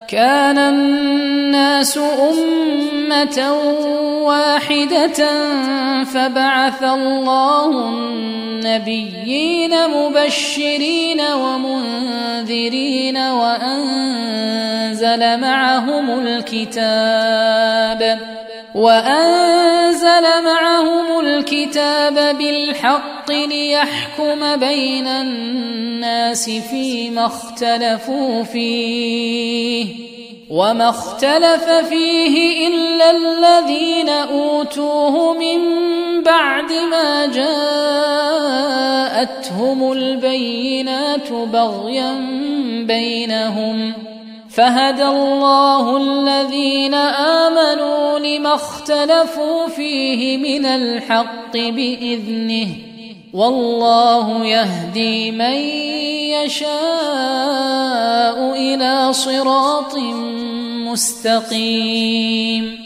كان الناس أمة واحدة فبعث الله النبيين مبشرين ومنذرين وأنزل معهم الكتاب بالحق ليحكم بين الناس فيما اختلفوا فيه وما اختلف فيه إلا الذين أوتوه من بعد ما جاءتهم البينات بغيا بينهم فهدى الله الذين آمنوا لما اختلفوا فيه من الحق بإذنه والله يهدي من يشاء إلى صراط مستقيم.